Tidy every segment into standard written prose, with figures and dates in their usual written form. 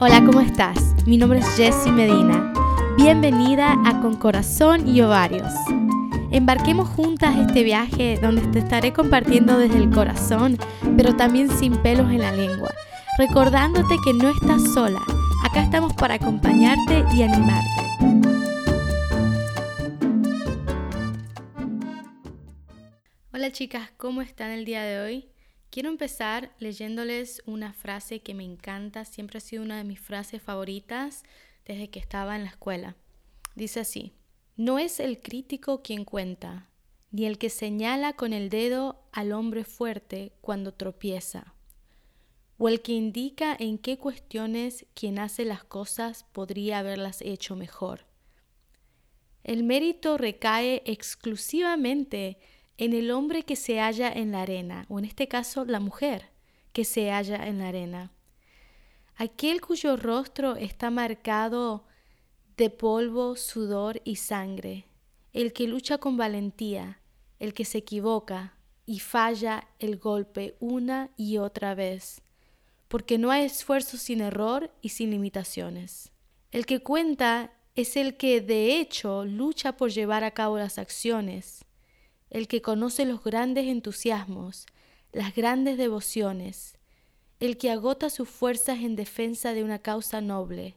Hola, ¿cómo estás? Mi nombre es Jessie Medina. Bienvenida a Con Corazón y Ovarios. Embarquemos juntas este viaje donde te estaré compartiendo desde el corazón, pero también sin pelos en la lengua, recordándote que no estás sola. Acá estamos para acompañarte y animarte. Hola chicas, ¿cómo están el día de hoy? Quiero empezar leyéndoles una frase que me encanta, siempre ha sido una de mis frases favoritas desde que estaba en la escuela. Dice así: no es el crítico quien cuenta, ni el que señala con el dedo al hombre fuerte cuando tropieza, o el que indica en qué cuestiones quien hace las cosas podría haberlas hecho mejor. El mérito recae exclusivamente en el hombre que se halla en la arena, o en este caso la mujer que se halla en la arena. Aquel cuyo rostro está marcado de polvo, sudor y sangre, el que lucha con valentía, el que se equivoca y falla el golpe una y otra vez, porque no hay esfuerzo sin error y sin limitaciones. El que cuenta es el que de hecho lucha por llevar a cabo las acciones, el que conoce los grandes entusiasmos, las grandes devociones, el que agota sus fuerzas en defensa de una causa noble,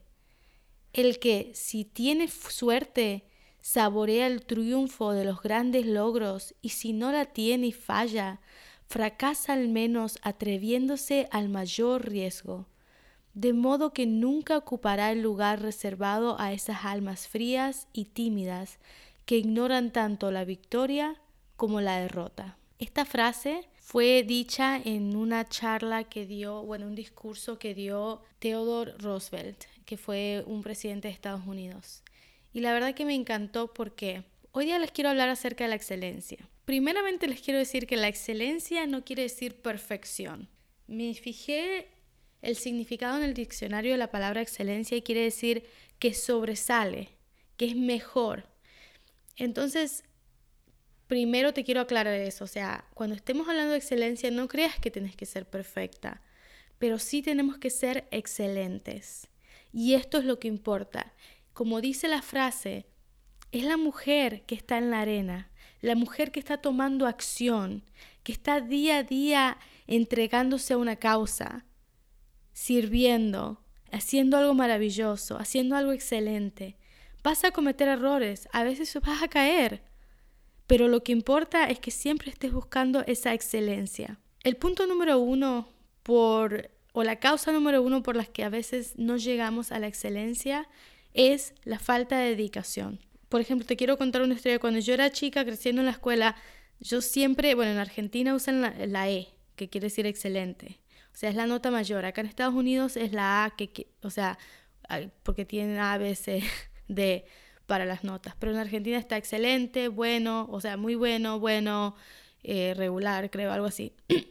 el que, si tiene suerte, saborea el triunfo de los grandes logros y si no la tiene y falla, fracasa al menos atreviéndose al mayor riesgo, de modo que nunca ocupará el lugar reservado a esas almas frías y tímidas que ignoran tanto la victoria como la derrota. Esta frase fue dicha en una charla que dio, un discurso que dio Theodore Roosevelt, que fue un presidente de Estados Unidos. Y la verdad que me encantó porque hoy día les quiero hablar acerca de la excelencia. Primeramente les quiero decir que la excelencia no quiere decir perfección. Me fijé el significado en el diccionario de la palabra excelencia y quiere decir que sobresale, que es mejor. Entonces, primero te quiero aclarar eso, o sea, cuando estemos hablando de excelencia, no creas que tienes que ser perfecta, pero sí tenemos que ser excelentes. Y esto es lo que importa. Como dice la frase, es la mujer que está en la arena, la mujer que está tomando acción, que está día a día entregándose a una causa, sirviendo, haciendo algo maravilloso, haciendo algo excelente. Vas a cometer errores, a veces vas a caer, pero lo que importa es que siempre estés buscando esa excelencia. El punto número uno la causa número uno por las que a veces no llegamos a la excelencia es la falta de dedicación. Por ejemplo, te quiero contar una historia. Cuando yo era chica creciendo en la escuela, yo siempre, en Argentina usan la E, que quiere decir excelente. O sea, es la nota mayor. Acá en Estados Unidos es la A, porque tienen A, B, C, D para las notas. Pero en Argentina está excelente, bueno, muy bueno, regular, creo, algo así.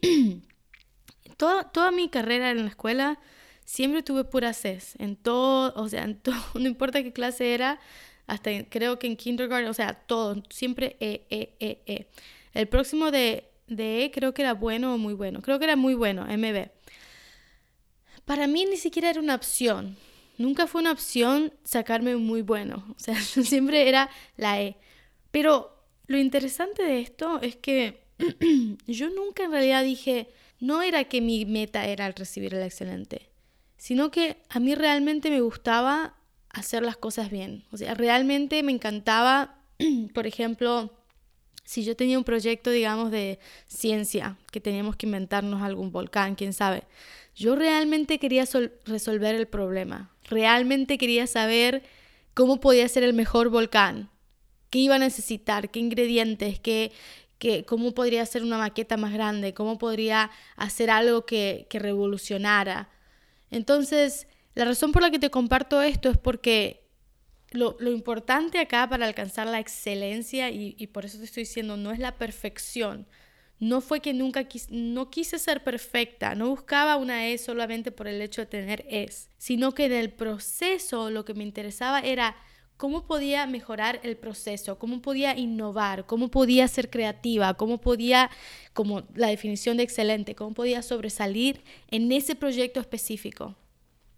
Toda mi carrera en la escuela siempre tuve puras Cs. En todo, no importa qué clase era, hasta creo que en kindergarten, todo, siempre E. El próximo de E creo que era bueno o muy bueno. Creo que era muy bueno, MB. Para mí ni siquiera era una opción. Nunca fue una opción sacarme muy bueno. Siempre era la E. Pero lo interesante de esto es que yo nunca en realidad dije, no era que mi meta era recibir el excelente, sino que a mí realmente me gustaba hacer las cosas bien. Realmente me encantaba, por ejemplo, si yo tenía un proyecto, digamos, de ciencia, que teníamos que inventarnos algún volcán, quién sabe. Yo realmente quería resolver el problema. Realmente quería saber cómo podía ser el mejor volcán, qué iba a necesitar, qué ingredientes, cómo podría hacer una maqueta más grande, cómo podría hacer algo que revolucionara. Entonces, la razón por la que te comparto esto es porque lo importante acá para alcanzar la excelencia, y por eso te estoy diciendo, no es la perfección. No fue que no quise ser perfecta, no buscaba una E solamente por el hecho de tener Es, sino que en el proceso lo que me interesaba era cómo podía mejorar el proceso, cómo podía innovar, cómo podía ser creativa, cómo podía, como la definición de excelente, cómo podía sobresalir en ese proyecto específico.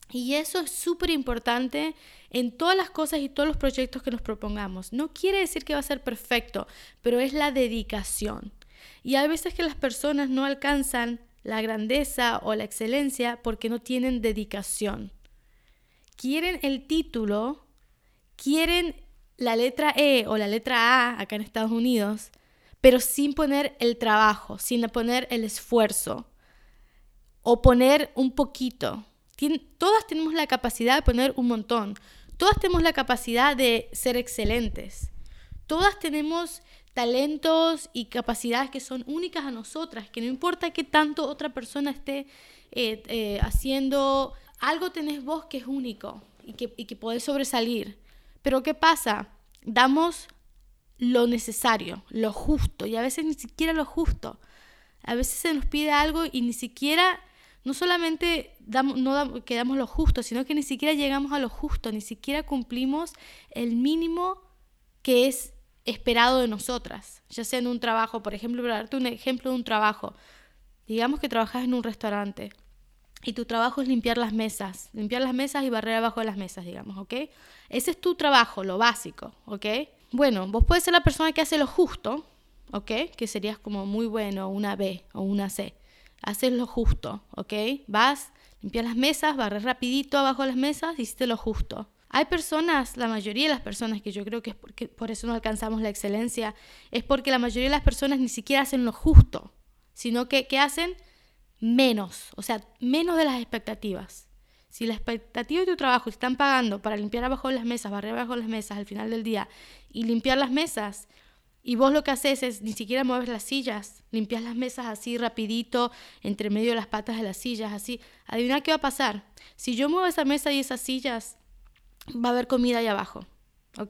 Y eso es súper importante en todas las cosas y todos los proyectos que nos propongamos. No quiere decir que va a ser perfecto, pero es la dedicación. Y hay veces que las personas no alcanzan la grandeza o la excelencia porque no tienen dedicación. Quieren el título, quieren la letra E o la letra A acá en Estados Unidos, pero sin poner el trabajo, sin poner el esfuerzo o poner un poquito. Todas tenemos la capacidad de poner un montón. Todas tenemos la capacidad de ser excelentes. Todas tenemos talentos y capacidades que son únicas a nosotras, que no importa qué tanto otra persona esté haciendo, algo tenés vos que es único y que podés sobresalir. Pero ¿qué pasa? Damos lo necesario, lo justo, y a veces ni siquiera lo justo. A veces se nos pide algo y ni siquiera, no solamente quedamos lo justo, sino que ni siquiera llegamos a lo justo, ni siquiera cumplimos el mínimo que es esperado de nosotras, ya sea en un trabajo. Por ejemplo, para darte un ejemplo de un trabajo, digamos que trabajas en un restaurante y tu trabajo es limpiar las mesas y barrer abajo de las mesas, digamos, ¿ok? Ese es tu trabajo, lo básico, ¿ok? Bueno, vos puedes ser la persona que hace lo justo, ¿ok? Que serías como muy bueno, una B o una C. Haces lo justo, ¿ok? Vas, limpias las mesas, barres rapidito abajo de las mesas y hiciste lo justo. Hay personas, la mayoría de las personas, que yo creo que es porque por eso no alcanzamos la excelencia, es porque la mayoría de las personas ni siquiera hacen lo justo, sino que hacen menos, o sea, menos de las expectativas. Si la expectativa de tu trabajo te están pagando para limpiar abajo de las mesas, barrer abajo de las mesas al final del día y limpiar las mesas, y vos lo que haces es ni siquiera mueves las sillas, limpias las mesas así rapidito, entre medio de las patas de las sillas, así, adivina qué va a pasar. Si yo muevo esa mesa y esas sillas, va a haber comida ahí abajo, ¿ok?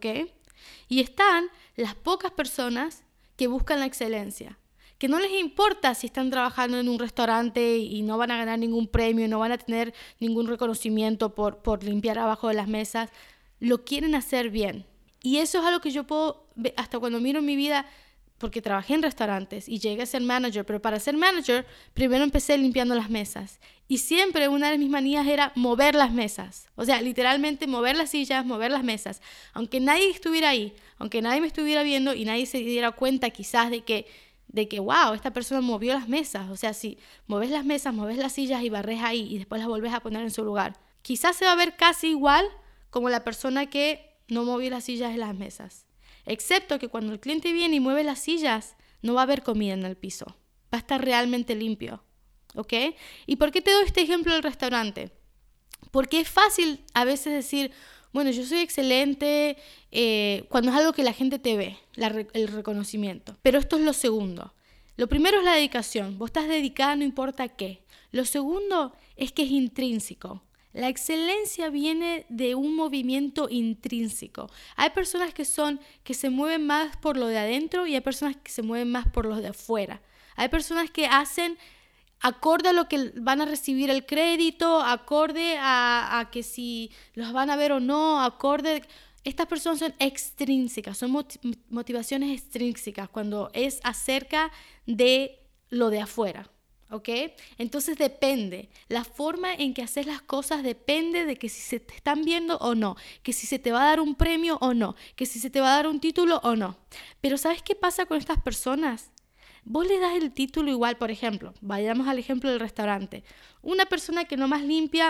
Y están las pocas personas que buscan la excelencia, que no les importa si están trabajando en un restaurante y no van a ganar ningún premio, no van a tener ningún reconocimiento por limpiar abajo de las mesas, lo quieren hacer bien. Y eso es algo que yo puedo, hasta cuando miro en mi vida, porque trabajé en restaurantes y llegué a ser manager, pero para ser manager primero empecé limpiando las mesas. Y siempre una de mis manías era mover las mesas. O sea, literalmente mover las sillas, mover las mesas. Aunque nadie estuviera ahí, aunque nadie me estuviera viendo y nadie se diera cuenta quizás de que wow, esta persona movió las mesas. O sea, si moves las mesas, moves las sillas y barres ahí y después las volves a poner en su lugar, quizás se va a ver casi igual como la persona que no movió las sillas y las mesas. Excepto que cuando el cliente viene y mueve las sillas, no va a haber comida en el piso. Va a estar realmente limpio. ¿Ok? ¿Y por qué te doy este ejemplo del restaurante? Porque es fácil a veces decir, bueno, yo soy excelente cuando es algo que la gente te ve, el reconocimiento. Pero esto es lo segundo. Lo primero es la dedicación. Vos estás dedicada no importa qué. Lo segundo es que es intrínseco. La excelencia viene de un movimiento intrínseco. Hay personas que se mueven más por lo de adentro y hay personas que se mueven más por lo de afuera. Hay personas que hacen acorde a lo que van a recibir el crédito, acorde a que si los van a ver o no, acorde. Estas personas son extrínsecas, son motivaciones extrínsecas cuando es acerca de lo de afuera. ¿Ok? Entonces depende, la forma en que haces las cosas depende de que si se te están viendo o no, que si se te va a dar un premio o no, que si se te va a dar un título o no. Pero ¿sabes qué pasa con estas personas? Vos le das el título igual, por ejemplo, vayamos al ejemplo del restaurante. Una persona que nomás limpia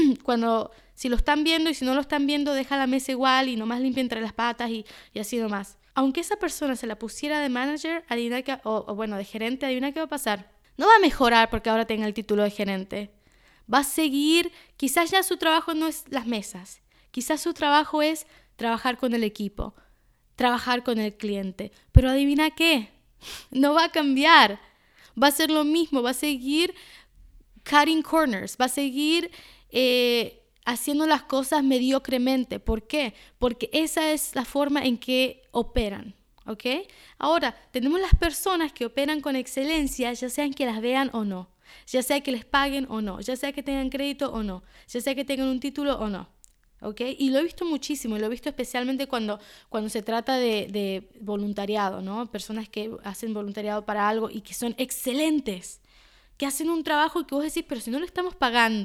si lo están viendo y si no lo están viendo deja la mesa igual y nomás limpia entre las patas y así nomás. Aunque esa persona se la pusiera de manager de gerente, adivina qué va a pasar. No va a mejorar porque ahora tenga el título de gerente. Va a seguir, quizás ya su trabajo no es las mesas. Quizás su trabajo es trabajar con el equipo, trabajar con el cliente. Pero adivina qué, no va a cambiar. Va a ser lo mismo, va a seguir cutting corners, va a seguir haciendo las cosas mediocremente. ¿Por qué? Porque esa es la forma en que operan. ¿Ok? Ahora, tenemos las personas que operan con excelencia, ya sean que las vean o no, ya sea que les paguen o no, ya sea que tengan crédito o no, ya sea que tengan un título o no. ¿Ok? Y lo he visto muchísimo, y lo he visto especialmente cuando se trata de voluntariado, ¿no? Personas que hacen voluntariado para algo y que son excelentes, que hacen un trabajo y que vos decís, pero si no le estamos pagando,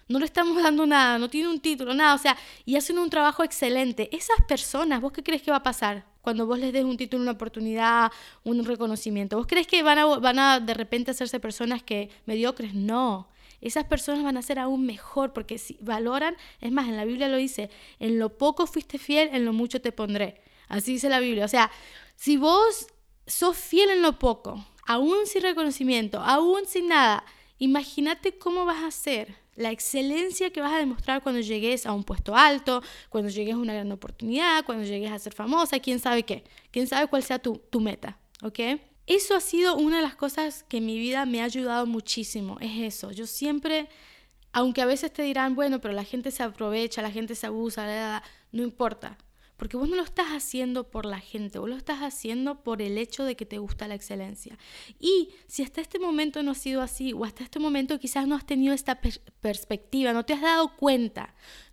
no le estamos dando nada, no tiene un título, nada, o sea, y hacen un trabajo excelente. Esas personas, ¿vos qué crees que va a pasar cuando vos les des un título, una oportunidad, un reconocimiento? ¿Vos crees que van a de repente hacerse personas que mediocres? No. Esas personas van a ser aún mejor porque si valoran, es más, en la Biblia lo dice, en lo poco fuiste fiel, en lo mucho te pondré. Así dice la Biblia. O sea, si vos sos fiel en lo poco, aún sin reconocimiento, aún sin nada, imagínate cómo vas a ser, la excelencia que vas a demostrar cuando llegues a un puesto alto, cuando llegues a una gran oportunidad, cuando llegues a ser famosa, quién sabe qué, quién sabe cuál sea tu meta, ¿ok? Eso ha sido una de las cosas que en mi vida me ha ayudado muchísimo, es eso. Yo siempre, aunque a veces te dirán, bueno, pero la gente se aprovecha, la gente se abusa, no importa. Porque vos no lo estás haciendo por la gente, vos lo estás haciendo por el hecho de que te gusta la excelencia. Y si hasta este momento no ha sido así, o hasta este momento quizás no has tenido esta perspectiva, no te has dado cuenta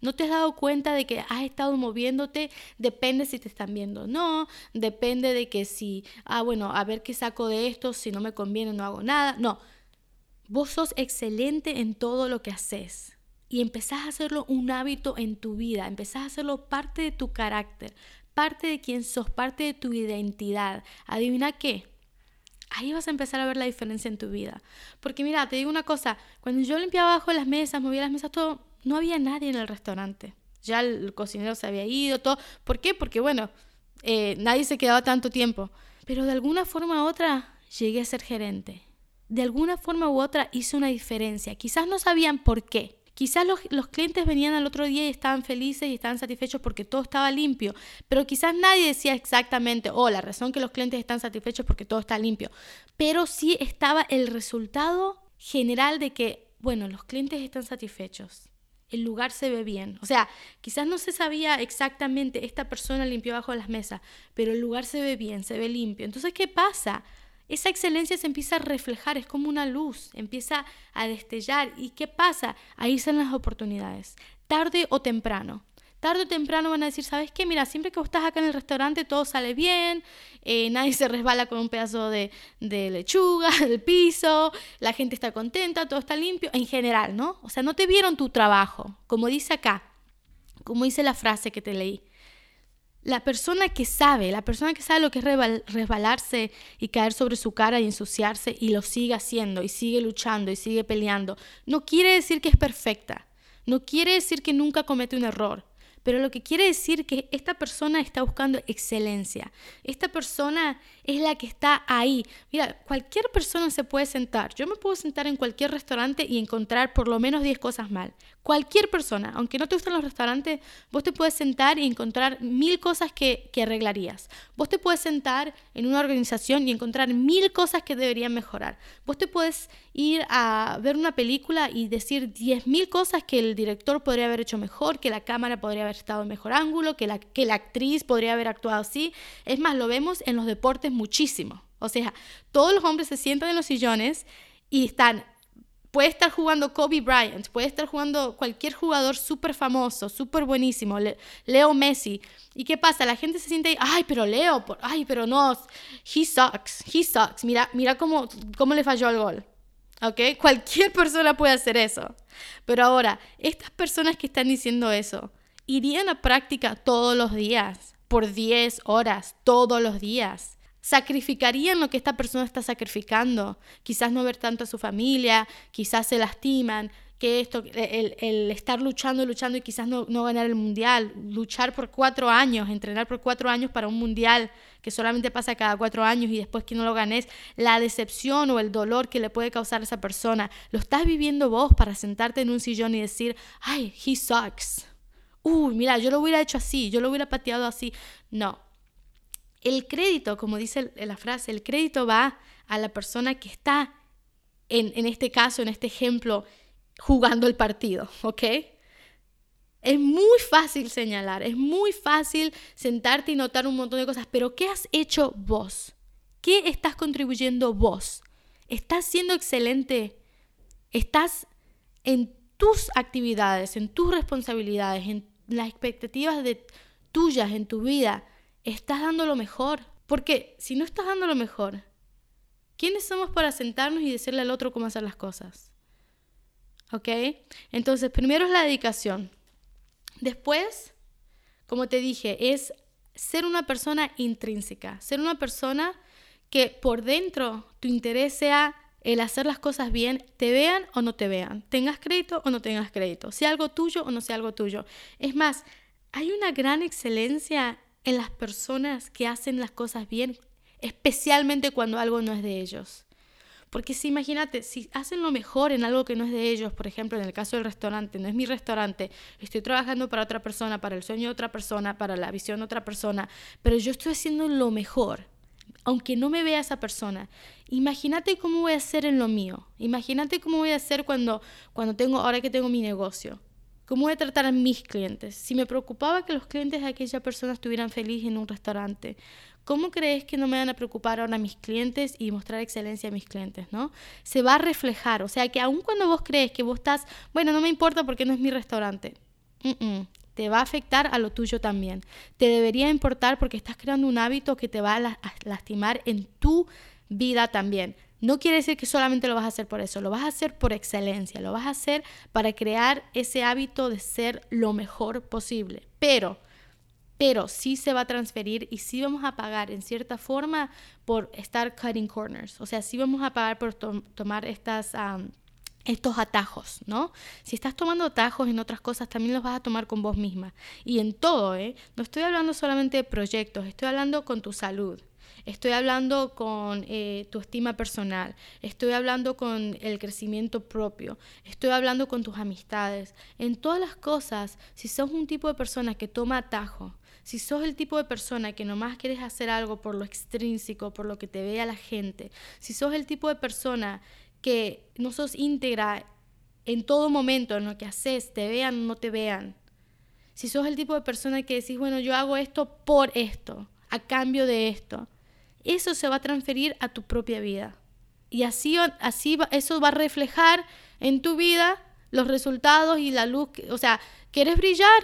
de que has estado moviéndote, depende si te están viendo o no, depende de que si, bueno, a ver qué saco de esto, si no me conviene no hago nada. No, vos sos excelente en todo lo que haces. Y empezás a hacerlo un hábito en tu vida, empezás a hacerlo parte de tu carácter, parte de quién sos, parte de tu identidad. ¿Adivina qué? Ahí vas a empezar a ver la diferencia en tu vida. Porque mira, te digo una cosa, cuando yo limpiaba abajo las mesas, movía las mesas, todo, no había nadie en el restaurante. Ya el cocinero se había ido, todo. ¿Por qué? Porque bueno, nadie se quedaba tanto tiempo. Pero de alguna forma u otra llegué a ser gerente. De alguna forma u otra hice una diferencia. Quizás no sabían por qué. Quizás los clientes venían al otro día y estaban felices y estaban satisfechos porque todo estaba limpio, pero quizás nadie decía exactamente, la razón que los clientes están satisfechos porque todo está limpio, pero sí estaba el resultado general de que, bueno, los clientes están satisfechos, el lugar se ve bien, o sea, quizás no se sabía exactamente, esta persona limpió bajo las mesas, pero el lugar se ve bien, se ve limpio. Entonces, ¿qué pasa? Esa excelencia se empieza a reflejar, es como una luz, empieza a destellar. ¿Y qué pasa? Ahí están las oportunidades, tarde o temprano. Tarde o temprano van a decir, ¿sabes qué? Mira, siempre que vos estás acá en el restaurante todo sale bien, nadie se resbala con un pedazo de lechuga del piso, la gente está contenta, todo está limpio, en general, ¿no? O sea, no te vieron tu trabajo, como dice acá, como dice la frase que te leí. La persona que sabe lo que es resbalarse y caer sobre su cara y ensuciarse y lo sigue haciendo y sigue luchando y sigue peleando, no quiere decir que es perfecta, no quiere decir que nunca comete un error, pero lo que quiere decir que esta persona está buscando excelencia. Esta persona es la que está ahí. Mira, cualquier persona se puede sentar. Yo me puedo sentar en cualquier restaurante y encontrar por lo menos 10 cosas mal. Cualquier persona, aunque no te gusten los restaurantes, vos te puedes sentar y encontrar 1000 cosas que arreglarías. Vos te puedes sentar en una organización y encontrar 1000 cosas que deberían mejorar. Vos te puedes ir a ver una película y decir 10.000 cosas que el director podría haber hecho mejor, que la cámara podría haber estado en mejor ángulo, que la actriz podría haber actuado así. Es más, lo vemos en los deportes muchísimo. O sea, todos los hombres se sientan en los sillones y puede estar jugando Kobe Bryant, puede estar jugando cualquier jugador súper famoso, súper buenísimo, Leo Messi. ¿Y qué pasa? La gente se siente ahí, ay, pero Leo, pero no, he sucks. Mira cómo le falló el gol. ¿Ok? Cualquier persona puede hacer eso. Pero ahora, estas personas que están diciendo eso, irían a práctica todos los días, por 10 horas, todos los días. Sacrificarían lo que esta persona está sacrificando. Quizás no ver tanto a su familia, quizás se lastiman, que el estar luchando y quizás no ganar el mundial, luchar por 4 años, entrenar por 4 años para un mundial que solamente pasa cada 4 años y después que no lo ganes, la decepción o el dolor que le puede causar a esa persona, lo estás viviendo vos para sentarte en un sillón y decir, ay, he sucks. Mira, yo lo hubiera hecho así, yo lo hubiera pateado así. No. El crédito, como dice la frase, el crédito va a la persona que está, en este caso, en este ejemplo, jugando el partido, ¿ok? Es muy fácil señalar, es muy fácil sentarte y notar un montón de cosas, pero ¿qué has hecho vos? ¿Qué estás contribuyendo vos? ¿Estás siendo excelente? ¿Estás en tus actividades, en tus responsabilidades, en las expectativas tuyas en tu vida? ¿Estás dando lo mejor? Porque si no estás dando lo mejor, ¿quiénes somos para sentarnos y decirle al otro cómo hacer las cosas? ¿ok? Entonces, primero es la dedicación. Después, como te dije, es ser una persona intrínseca, ser una persona que por dentro tu interés sea el hacer las cosas bien, te vean o no te vean, tengas crédito o no tengas crédito, sea algo tuyo o no sea algo tuyo. Es más, hay una gran excelencia en las personas que hacen las cosas bien, especialmente cuando algo no es de ellos. Porque si imagínate, si hacen lo mejor en algo que no es de ellos, por ejemplo, en el caso del restaurante, no es mi restaurante, estoy trabajando para otra persona, para el sueño de otra persona, para la visión de otra persona, pero yo estoy haciendo lo mejor, aunque no me vea esa persona. Imagínate cómo voy a hacer en lo mío. Imagínate cómo voy a hacer ahora que tengo mi negocio. ¿Cómo voy a tratar a mis clientes? Si me preocupaba que los clientes de aquella persona estuvieran felices en un restaurante, ¿cómo crees que no me van a preocupar ahora mis clientes y mostrar excelencia a mis clientes, ¿no? Se va a reflejar. O sea, que aun cuando vos crees que vos estás, bueno, no me importa porque no es mi restaurante. Te va a afectar a lo tuyo también. Te debería importar porque estás creando un hábito que te va a lastimar en tu vida también. No quiere decir que solamente lo vas a hacer por eso, lo vas a hacer por excelencia, lo vas a hacer para crear ese hábito de ser lo mejor posible. Pero sí se va a transferir y sí vamos a pagar en cierta forma por estar cutting corners. O sea, sí vamos a pagar por tomar estos atajos, ¿no? Si estás tomando atajos en otras cosas, también los vas a tomar con vos misma. Y en todo, no estoy hablando solamente de proyectos, estoy hablando con tu salud. Estoy hablando con tu estima personal, estoy hablando con el crecimiento propio, estoy hablando con tus amistades. En todas las cosas, si sos un tipo de persona que toma atajo, si sos el tipo de persona que nomás quieres hacer algo por lo extrínseco, por lo que te vea la gente, si sos el tipo de persona que no sos íntegra en todo momento, en lo que haces, te vean o no te vean, si sos el tipo de persona que decís, bueno, yo hago esto por esto, a cambio de esto, eso se va a transferir a tu propia vida. Y eso va a reflejar en tu vida los resultados y la luz. O sea, ¿quieres brillar?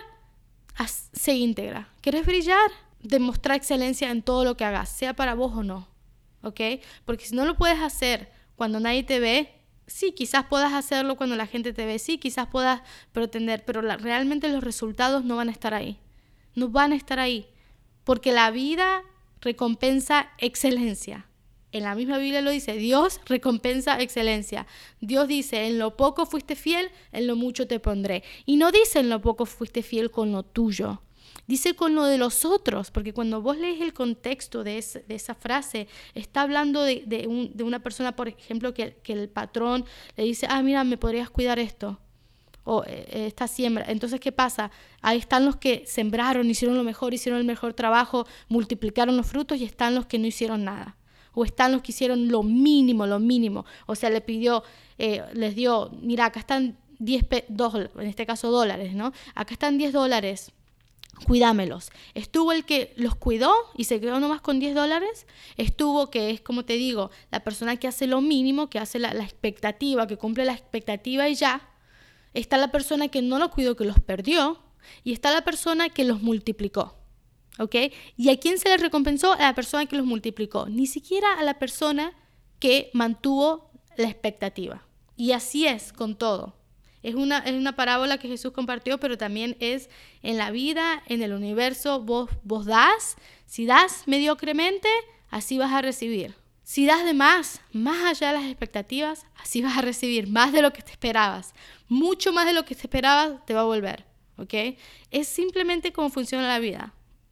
Sé íntegra. ¿Quieres brillar? Demostrar excelencia en todo lo que hagas, sea para vos o no. ¿Ok? Porque si no lo puedes hacer cuando nadie te ve, sí, quizás puedas hacerlo cuando la gente te ve, sí, quizás puedas pretender, pero realmente los resultados no van a estar ahí. No van a estar ahí. Porque la vida recompensa excelencia. En la misma Biblia lo dice, Dios recompensa excelencia. Dios dice, en lo poco fuiste fiel, en lo mucho te pondré. Y no dice en lo poco fuiste fiel con lo tuyo. Dice con lo de los otros, porque cuando vos lees el contexto de esa frase, está hablando de una persona, por ejemplo, que el patrón le dice, mira, ¿me podrías cuidar esto? O esta siembra. Entonces, ¿qué pasa? Ahí están los que sembraron, hicieron lo mejor, hicieron el mejor trabajo, multiplicaron los frutos, y están los que no hicieron nada. O están los que hicieron lo mínimo. O sea, les dio, mira, acá están en este caso dólares, ¿no? Acá están $10, cuídamelos. Estuvo el que los cuidó y se quedó nomás con $10. Estuvo, que es, como te digo, la persona que hace lo mínimo, que hace la expectativa, que cumple la expectativa y ya. Está la persona que no los cuidó, que los perdió, y está la persona que los multiplicó, ¿ok? ¿Y a quién se les recompensó? A la persona que los multiplicó, ni siquiera a la persona que mantuvo la expectativa. Y así es con todo. Es una parábola que Jesús compartió, pero también es en la vida, en el universo. Vos das, si das mediocremente, así vas a recibir. Si das de más allá de las expectativas, así vas a recibir más de lo que te esperabas. Mucho más de lo que te esperabas te va a volver, ¿ok? Es simplemente cómo funciona la vida.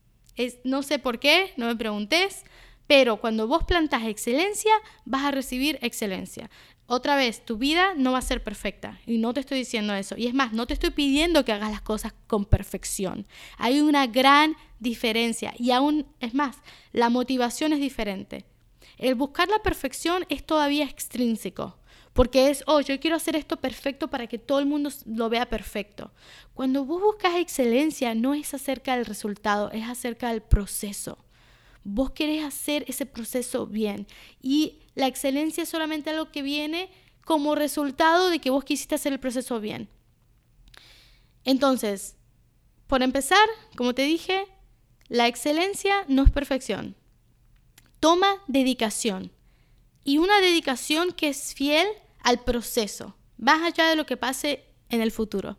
No sé por qué, no me preguntes, pero cuando vos plantás excelencia, vas a recibir excelencia. Otra vez, tu vida no va a ser perfecta y no te estoy diciendo eso. Y es más, no te estoy pidiendo que hagas las cosas con perfección. Hay una gran diferencia y aún, es más, la motivación es diferente. El buscar la perfección es todavía extrínseco, porque yo quiero hacer esto perfecto para que todo el mundo lo vea perfecto. Cuando vos buscas excelencia, no es acerca del resultado, es acerca del proceso. Vos querés hacer ese proceso bien, y la excelencia es solamente algo que viene como resultado de que vos quisiste hacer el proceso bien. Entonces, por empezar, como te dije, la excelencia no es perfección. Toma dedicación, y una dedicación que es fiel al proceso, más allá de lo que pase en el futuro.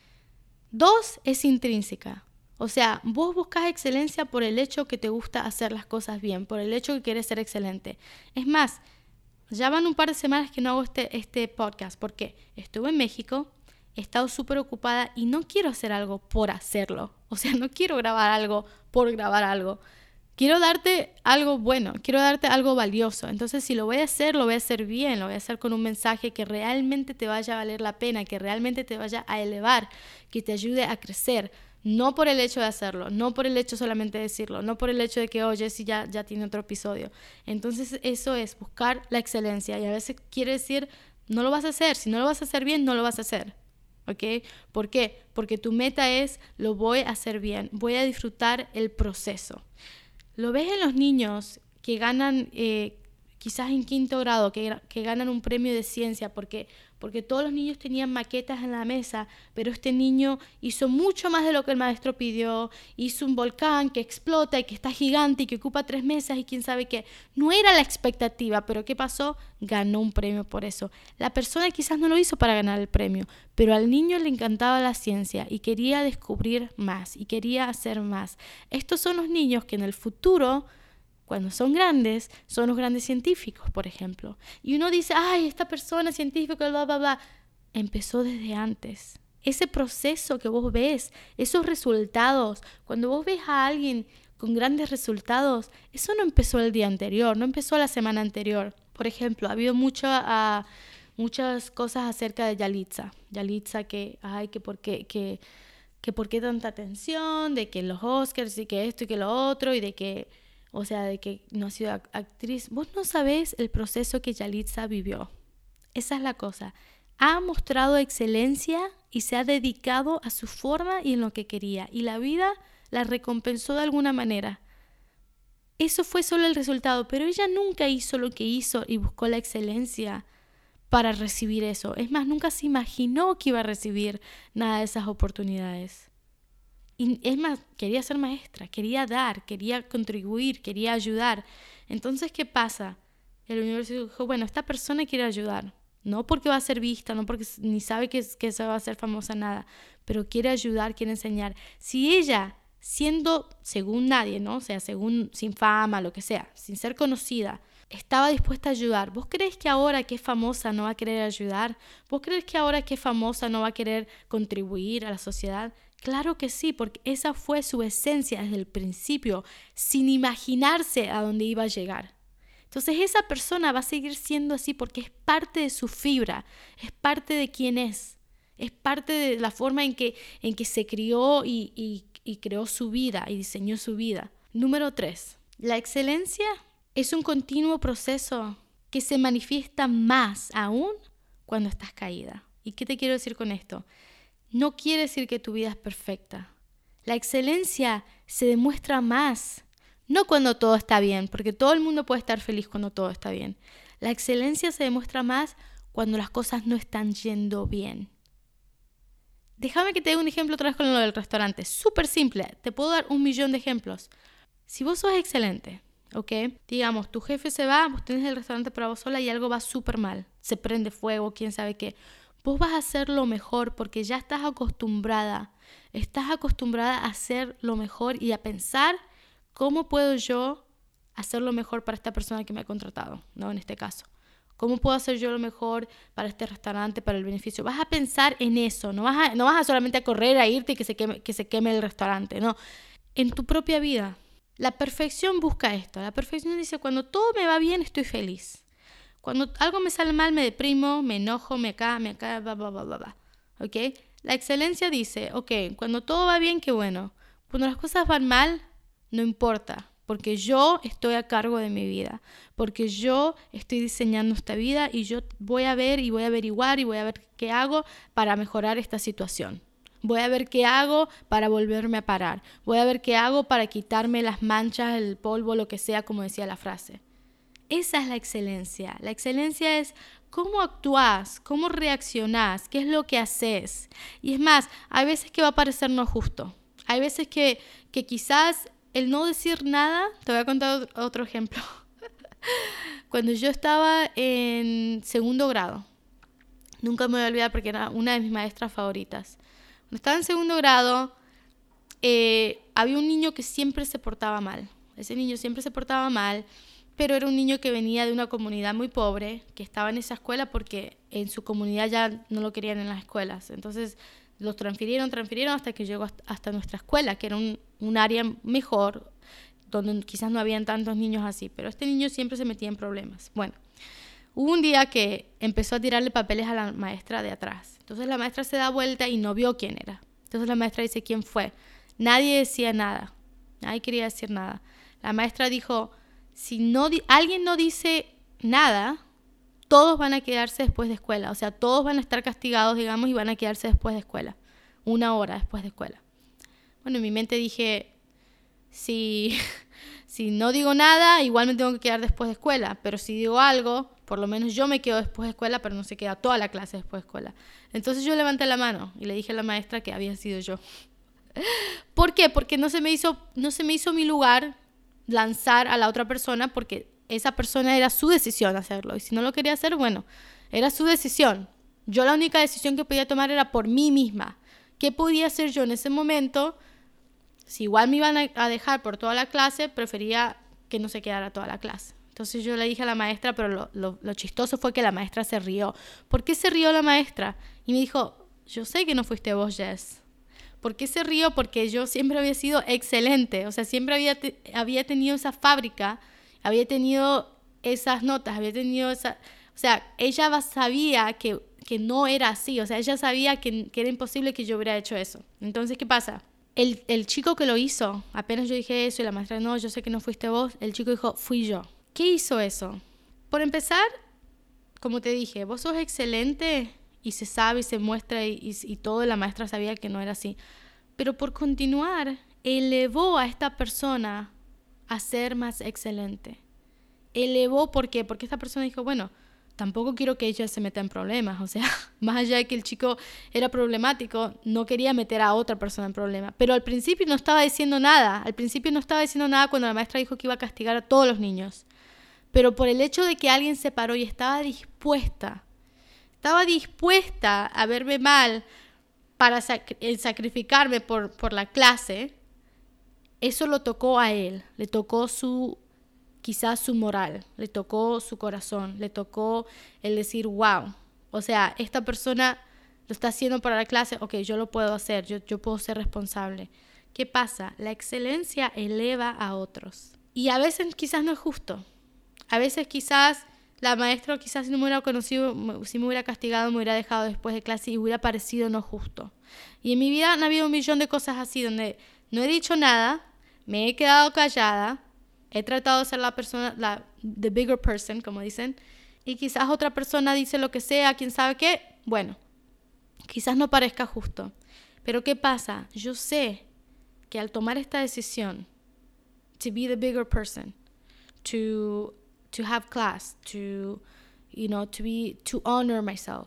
2, es intrínseca. O sea, vos buscas excelencia por el hecho que te gusta hacer las cosas bien, por el hecho que quieres ser excelente. Es más, ya van un par de semanas que no hago este podcast porque estuve en México, he estado súper ocupada y no quiero hacer algo por hacerlo. O sea, no quiero grabar algo por grabar algo. Quiero darte algo bueno, quiero darte algo valioso. Entonces, si lo voy a hacer bien, lo voy a hacer con un mensaje que realmente te vaya a valer la pena, que realmente te vaya a elevar, que te ayude a crecer. No por el hecho de hacerlo, no por el hecho solamente de decirlo, no por el hecho de que, oye, sí, ya tiene otro episodio. Entonces, eso es buscar la excelencia. Y a veces quiere decir, no lo vas a hacer. Si no lo vas a hacer bien, no lo vas a hacer. ¿Ok? ¿Por qué? Porque tu meta es, lo voy a hacer bien, voy a disfrutar el proceso. Lo ves en los niños que ganan, quizás en 5º grado, que ganan un premio de ciencia, porque todos los niños tenían maquetas en la mesa, pero este niño hizo mucho más de lo que el maestro pidió, hizo un volcán que explota y que está gigante y que ocupa 3 mesas y quién sabe qué. No era la expectativa, pero ¿qué pasó? Ganó un premio por eso. La persona quizás no lo hizo para ganar el premio, pero al niño le encantaba la ciencia y quería descubrir más y quería hacer más. Estos son los niños que en el futuro, cuando son grandes, son los grandes científicos, por ejemplo. Y uno dice, ay, esta persona científica, bla, bla, bla. Empezó desde antes. Ese proceso que vos ves, esos resultados, cuando vos ves a alguien con grandes resultados, eso no empezó el día anterior, no empezó la semana anterior. Por ejemplo, ha habido muchas cosas acerca de Yalitza. Yalitza que por qué tanta atención, de que los Oscars y que esto y que lo otro, y de que no ha sido actriz. Vos no sabés el proceso que Yalitza vivió. Esa es la cosa. Ha mostrado excelencia y se ha dedicado a su forma y en lo que quería. Y la vida la recompensó de alguna manera. Eso fue solo el resultado, pero ella nunca hizo lo que hizo y buscó la excelencia para recibir eso. Es más, nunca se imaginó que iba a recibir nada de esas oportunidades. Y es más, quería ser maestra, quería dar, quería contribuir, quería ayudar. Entonces, ¿qué pasa? El universo dijo, bueno, esta persona quiere ayudar. No porque va a ser vista, no porque ni sabe que se va a hacer famosa, nada. Pero quiere ayudar, quiere enseñar. Si ella, siendo según nadie, ¿no? O sea, sin fama, lo que sea, sin ser conocida, estaba dispuesta a ayudar. ¿Vos crees que ahora que es famosa no va a querer ayudar? ¿Vos crees que ahora que es famosa no va a querer contribuir a la sociedad? Claro que sí, porque esa fue su esencia desde el principio, sin imaginarse a dónde iba a llegar. Entonces esa persona va a seguir siendo así porque es parte de su fibra, es parte de quién es parte de la forma en que se crió y creó su vida y diseñó su vida. Número 3, la excelencia es un continuo proceso que se manifiesta más aún cuando estás caída. ¿Y qué te quiero decir con esto? No quiere decir que tu vida es perfecta. La excelencia se demuestra más, no cuando todo está bien, porque todo el mundo puede estar feliz cuando todo está bien. La excelencia se demuestra más cuando las cosas no están yendo bien. Déjame que te dé un ejemplo otra vez con lo del restaurante. Súper simple, te puedo dar 1.000.000 de ejemplos. Si vos sos excelente, ¿ok? Digamos, tu jefe se va, vos tenés el restaurante para vos sola y algo va súper mal. Se prende fuego, quién sabe qué. Vos vas a hacer lo mejor porque ya estás acostumbrada a hacer lo mejor y a pensar cómo puedo yo hacer lo mejor para esta persona que me ha contratado, ¿no? En este caso. ¿Cómo puedo hacer yo lo mejor para este restaurante, para el beneficio? Vas a pensar en eso, no vas a solamente a correr, a irte y que se queme el restaurante, no. En tu propia vida. La perfección busca esto. La perfección dice, cuando todo me va bien, estoy feliz. Cuando algo me sale mal, me deprimo, me enojo, me cae, bla, bla, bla, bla. ¿Ok? La excelencia dice, ok, cuando todo va bien, qué bueno. Cuando las cosas van mal, no importa, porque yo estoy a cargo de mi vida, porque yo estoy diseñando esta vida y yo voy a ver y voy a averiguar y voy a ver qué hago para mejorar esta situación. Voy a ver qué hago para volverme a parar. Voy a ver qué hago para quitarme las manchas, el polvo, lo que sea, como decía la frase. Esa es la excelencia. La excelencia es cómo actúas, cómo reaccionás, qué es lo que haces. Y es más, hay veces que va a parecer no justo. Hay veces que quizás el no decir nada, te voy a contar otro ejemplo. Cuando yo estaba en 2º grado, Nunca me voy a olvidar porque era una de mis maestras favoritas. Cuando estaba en segundo grado, había un niño que siempre se portaba mal. Ese niño siempre se portaba mal, pero era un niño que venía de una comunidad muy pobre, que estaba en esa escuela porque en su comunidad ya no lo querían en las escuelas. Entonces los transfirieron hasta que llegó hasta nuestra escuela, que era un área mejor, donde quizás no habían tantos niños así, pero este niño siempre se metía en problemas. Bueno, hubo un día que empezó a tirarle papeles a la maestra de atrás. Entonces la maestra se da vuelta y no vio quién era. Entonces la maestra dice, ¿quién fue? Nadie decía nada. Nadie quería decir nada. La maestra dijo, si alguien no dice nada, todos van a quedarse después de escuela. O sea, todos van a estar castigados, digamos, y van a quedarse después de escuela. 1 hora después de escuela. Bueno, en mi mente dije, si no digo nada, igual me tengo que quedar después de escuela. Pero si digo algo, por lo menos yo me quedo después de escuela, pero no se queda toda la clase después de escuela. Entonces yo levanté la mano y le dije a la maestra que había sido yo. ¿Por qué? Porque no se me hizo mi lugar lanzar a la otra persona, porque esa persona era su decisión hacerlo. Y si no lo quería hacer, bueno, era su decisión. Yo la única decisión que podía tomar era por mí misma. ¿Qué podía hacer yo en ese momento? Si igual me iban a dejar por toda la clase, prefería que no se quedara toda la clase. Entonces yo le dije a la maestra, pero lo chistoso fue que la maestra se rió. ¿Por qué se rió la maestra? Y me dijo, yo sé que no fuiste vos, Jess. ¿Por qué se rió? Porque yo siempre había sido excelente. O sea, siempre había tenido esa fábrica, había tenido esas notas, había tenido esa... O sea, ella sabía que no era así. O sea, ella sabía que era imposible que yo hubiera hecho eso. Entonces, ¿qué pasa? El chico que lo hizo, apenas yo dije eso y la maestra, no, yo sé que no fuiste vos, el chico dijo, fui yo. ¿Qué hizo eso? Por empezar, como te dije, vos sos excelente y se sabe y se muestra y todo, la maestra sabía que no era así. Pero por continuar, elevó a esta persona a ser más excelente. Elevó, ¿por qué? Porque esta persona dijo, bueno, tampoco quiero que ella se meta en problemas. O sea, más allá de que el chico era problemático, no quería meter a otra persona en problemas. Pero al principio no estaba diciendo nada. Al principio no estaba diciendo nada cuando la maestra dijo que iba a castigar a todos los niños. Pero por el hecho de que alguien se paró y estaba dispuesta a verme mal para sacrificarme por la clase, eso lo tocó a él. Le tocó quizás su moral, le tocó su corazón, le tocó el decir, wow, o sea, esta persona lo está haciendo para la clase, ok, yo lo puedo hacer, yo puedo ser responsable. ¿Qué pasa? La excelencia eleva a otros. Y a veces quizás no es justo. A veces quizás la maestra, quizás si no me hubiera conocido, si me hubiera castigado, me hubiera dejado después de clase y hubiera parecido no justo. Y en mi vida han habido 1.000.000 de cosas así donde no he dicho nada, me he quedado callada, he tratado de ser la persona, the bigger person, como dicen, y quizás otra persona dice lo que sea, quién sabe qué, bueno, quizás no parezca justo. Pero ¿qué pasa? Yo sé que al tomar esta decisión, to be the bigger person, to have class, to honor myself,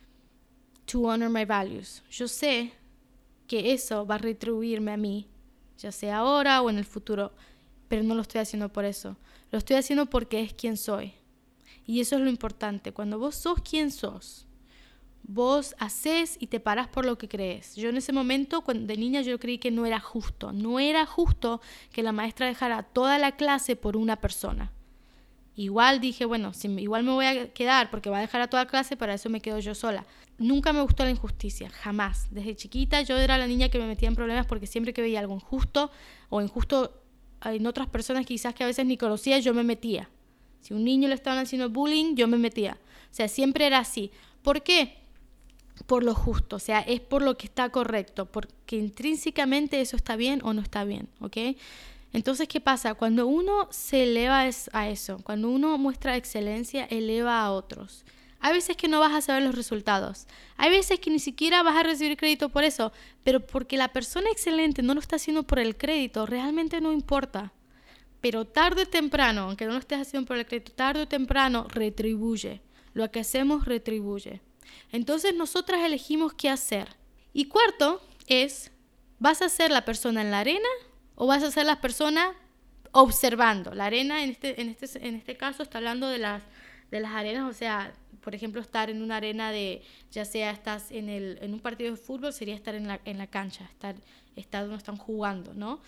to honor my values, yo sé que eso va a retribuirme a mí, ya sea ahora o en el futuro, pero no lo estoy haciendo por eso. Lo estoy haciendo porque es quien soy. Y eso es lo importante. Cuando vos sos quien sos, vos haces y te parás por lo que crees. Yo en ese momento, de niña, yo creí que no era justo. No era justo que la maestra dejara toda la clase por una persona. Igual dije, bueno, igual me voy a quedar porque va a dejar a toda clase, para eso me quedo yo sola. Nunca me gustó la injusticia, jamás. Desde chiquita yo era la niña que me metía en problemas porque siempre que veía algo injusto o injusto en otras personas quizás que a veces ni conocía, yo me metía. Si a un niño le estaban haciendo bullying, yo me metía. O sea, siempre era así. ¿Por qué? Por lo justo, o sea, es por lo que está correcto, porque intrínsecamente eso está bien o no está bien, ¿ok? Entonces, ¿qué pasa? Cuando uno se eleva a eso, cuando uno muestra excelencia, eleva a otros. Hay veces que no vas a saber los resultados. Hay veces que ni siquiera vas a recibir crédito por eso, pero porque la persona excelente no lo está haciendo por el crédito, realmente no importa. Pero tarde o temprano, aunque no lo estés haciendo por el crédito, tarde o temprano retribuye. Lo que hacemos retribuye. Entonces, nosotras elegimos qué hacer. Y cuarto es, ¿vas a ser la persona en la arena o vas a ser la persona observando? La arena en este caso está hablando de las arenas, o sea, por ejemplo, estar en una arena de, ya sea estás en un partido de fútbol, sería estar en la cancha, estar donde están jugando, ¿no?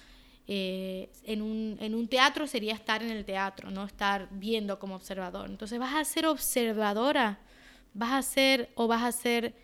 En un teatro sería estar en el teatro, no estar viendo como observador. Entonces, ¿vas a ser observadora? ¿Vas a ser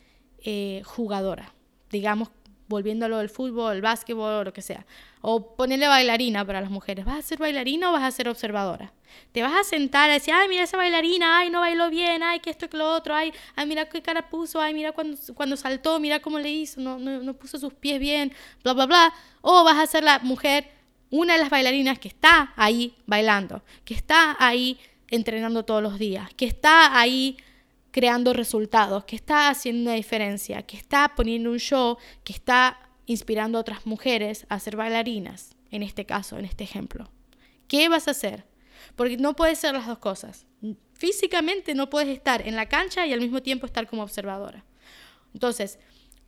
jugadora? Digamos, volviendo a lo del fútbol, el básquetbol o lo que sea. O ponerle bailarina para las mujeres. ¿Vas a ser bailarina o vas a ser observadora? Te vas a sentar a decir, ay, mira esa bailarina, ay, no bailó bien, ay, que esto, que lo otro, ay, mira qué cara puso, ay, mira cuando saltó, mira cómo le hizo, no puso sus pies bien, bla, bla, bla. O vas a ser la mujer, una de las bailarinas que está ahí bailando, que está ahí entrenando todos los días, que está ahí creando resultados, que está haciendo una diferencia, que está poniendo un show, que está inspirando a otras mujeres a ser bailarinas, en este caso, en este ejemplo. ¿Qué vas a hacer? Porque no puedes ser las dos cosas. Físicamente no puedes estar en la cancha y al mismo tiempo estar como observadora. Entonces,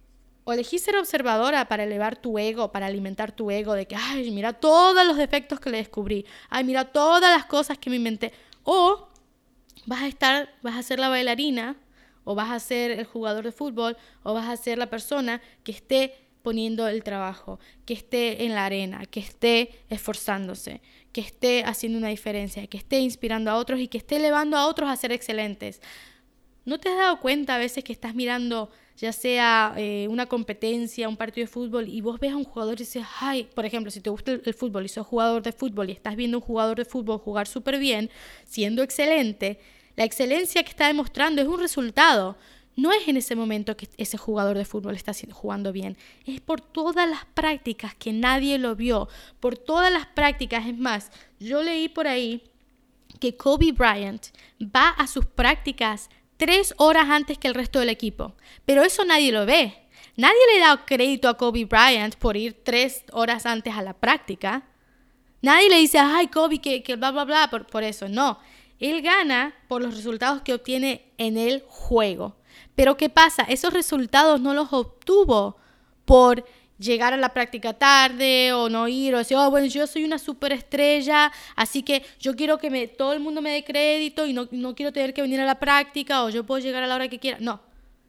o elegís ser observadora para elevar tu ego, para alimentar tu ego de que, ay, mira todos los defectos que le descubrí, ay, mira todas las cosas que me inventé, o vas a ser la bailarina, o vas a ser el jugador de fútbol, o vas a ser la persona que esté poniendo el trabajo, que esté en la arena, que esté esforzándose, que esté haciendo una diferencia, que esté inspirando a otros y que esté elevando a otros a ser excelentes. ¿No te has dado cuenta a veces que estás mirando ya sea una competencia, un partido de fútbol, y vos ves a un jugador y dices, ay, por ejemplo, si te gusta el fútbol y sos jugador de fútbol y estás viendo a un jugador de fútbol jugar súper bien, siendo excelente, la excelencia que está demostrando es un resultado. No es en ese momento que ese jugador de fútbol está jugando bien. Es por todas las prácticas que nadie lo vio. Por todas las prácticas. Es más, yo leí por ahí que Kobe Bryant va a sus prácticas 3 horas antes que el resto del equipo. Pero eso nadie lo ve. Nadie le da crédito a Kobe Bryant por ir 3 horas antes a la práctica. Nadie le dice, ay, Kobe, que bla, bla, bla, por eso. No. Él gana por los resultados que obtiene en el juego. Pero ¿qué pasa? Esos resultados no los obtuvo por llegar a la práctica tarde o no ir o decir, oh, bueno, yo soy una superestrella, así que yo quiero que todo el mundo me dé crédito y no quiero tener que venir a la práctica o yo puedo llegar a la hora que quiera. No,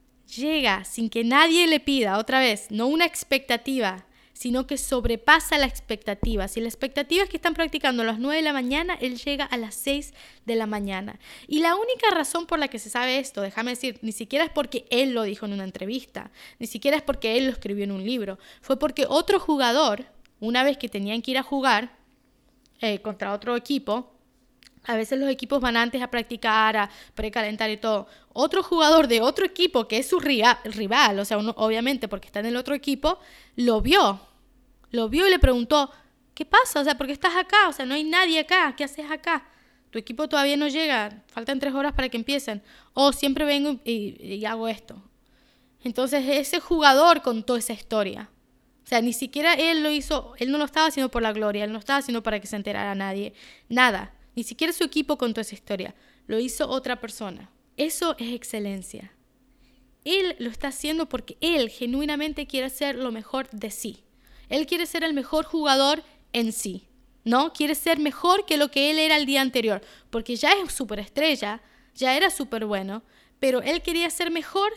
llega sin que nadie le pida, otra vez, no una expectativa, sino que sobrepasa la expectativa. Si la expectativa es que están practicando a las 9 de la mañana, él llega a las 6 de la mañana. Y la única razón por la que se sabe esto, déjame decir, ni siquiera es porque él lo dijo en una entrevista, ni siquiera es porque él lo escribió en un libro, fue porque otro jugador, una vez que tenían que ir a jugar contra otro equipo, a veces los equipos van antes a practicar, a precalentar y todo. Otro jugador de otro equipo, que es su rival, o sea, obviamente porque está en el otro equipo, lo vio y le preguntó, ¿qué pasa? O sea, ¿por qué estás acá? O sea, no hay nadie acá, ¿qué haces acá? Tu equipo todavía no llega, faltan 3 horas para que empiecen. O siempre vengo y hago esto. Entonces ese jugador contó esa historia. O sea, ni siquiera él lo hizo, él no lo estaba haciendo por la gloria, él no estaba haciendo para que se enterara nadie, nada. Ni siquiera su equipo contó esa historia, lo hizo otra persona. Eso es excelencia. Él lo está haciendo porque él genuinamente quiere ser lo mejor de sí. Él quiere ser el mejor jugador en sí, ¿no? Quiere ser mejor que lo que él era el día anterior, porque ya es superestrella, ya era súper bueno, pero él quería ser mejor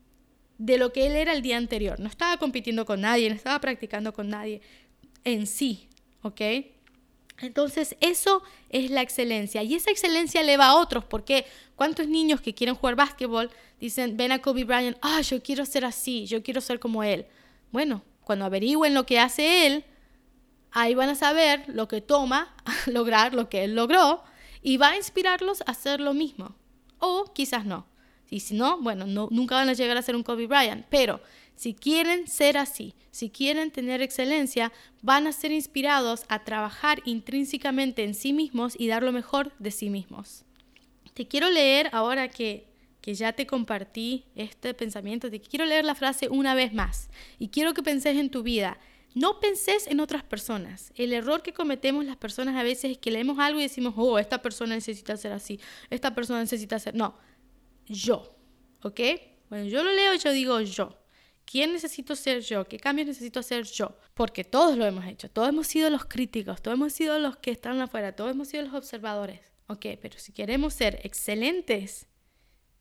de lo que él era el día anterior. No estaba compitiendo con nadie, no estaba practicando con nadie en sí, ¿ok? Entonces eso es la excelencia y esa excelencia eleva a otros porque ¿cuántos niños que quieren jugar básquetbol dicen, ven a Kobe Bryant, yo quiero ser así, yo quiero ser como él? Bueno, cuando averigüen lo que hace él, ahí van a saber lo que toma a lograr lo que él logró y va a inspirarlos a hacer lo mismo. O quizás no. Y si no, bueno, nunca van a llegar a ser un Kobe Bryant, pero si quieren ser así, si quieren tener excelencia, van a ser inspirados a trabajar intrínsecamente en sí mismos y dar lo mejor de sí mismos. Te quiero leer, ahora que ya te compartí este pensamiento, te quiero leer la frase una vez más. Y quiero que penses en tu vida. No penses en otras personas. El error que cometemos las personas a veces es que leemos algo y decimos, esta persona necesita ser así, esta persona necesita ser... No, yo, ¿ok? Bueno, yo lo leo y yo digo yo. ¿Quién necesito ser yo? ¿Qué cambios necesito hacer yo? Porque todos lo hemos hecho. Todos hemos sido los críticos. Todos hemos sido los que están afuera. Todos hemos sido los observadores. Ok, pero si queremos ser excelentes,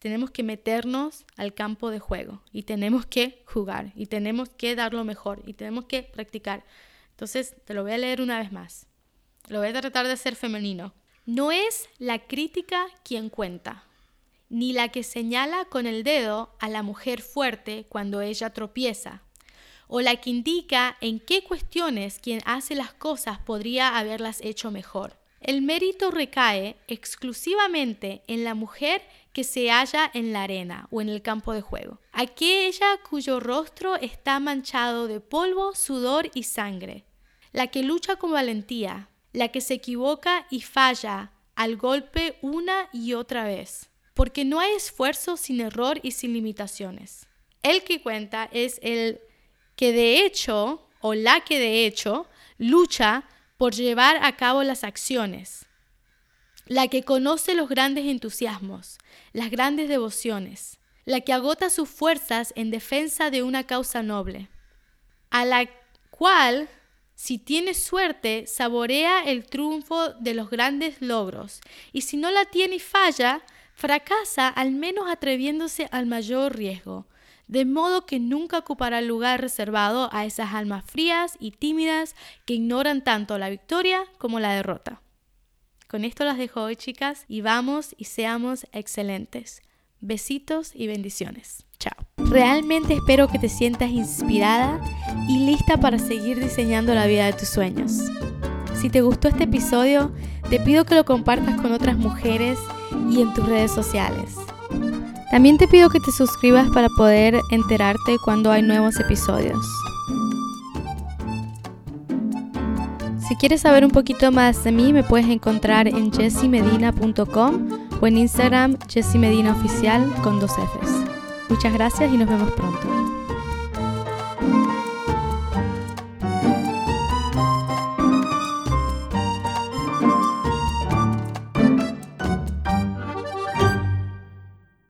tenemos que meternos al campo de juego y tenemos que jugar y tenemos que dar lo mejor y tenemos que practicar. Entonces, te lo voy a leer una vez más. Lo voy a tratar de hacer femenino. No es la crítica quien cuenta, ni la que señala con el dedo a la mujer fuerte cuando ella tropieza, o la que indica en qué cuestiones quien hace las cosas podría haberlas hecho mejor. El mérito recae exclusivamente en la mujer que se halla en la arena o en el campo de juego, aquella cuyo rostro está manchado de polvo, sudor y sangre, la que lucha con valentía, la que se equivoca y falla al golpe una y otra vez, porque no hay esfuerzo sin error y sin limitaciones. El que cuenta es el que de hecho, o la que de hecho, lucha por llevar a cabo las acciones, la que conoce los grandes entusiasmos, las grandes devociones, la que agota sus fuerzas en defensa de una causa noble, a la cual, si tiene suerte, saborea el triunfo de los grandes logros, y si no la tiene y falla, fracasa al menos atreviéndose al mayor riesgo, de modo que nunca ocupará el lugar reservado a esas almas frías y tímidas que ignoran tanto la victoria como la derrota. Con esto las dejo hoy, chicas, y vamos y seamos excelentes. Besitos y bendiciones. Chao. Realmente espero que te sientas inspirada y lista para seguir diseñando la vida de tus sueños. Si te gustó este episodio, te pido que lo compartas con otras mujeres y en tus redes sociales. También te pido que te suscribas para poder enterarte cuando hay nuevos episodios. Si quieres saber un poquito más de mí, me puedes encontrar en jessimedina.com o en Instagram jessimedinaoficial con 2 Fs. Muchas gracias y nos vemos pronto.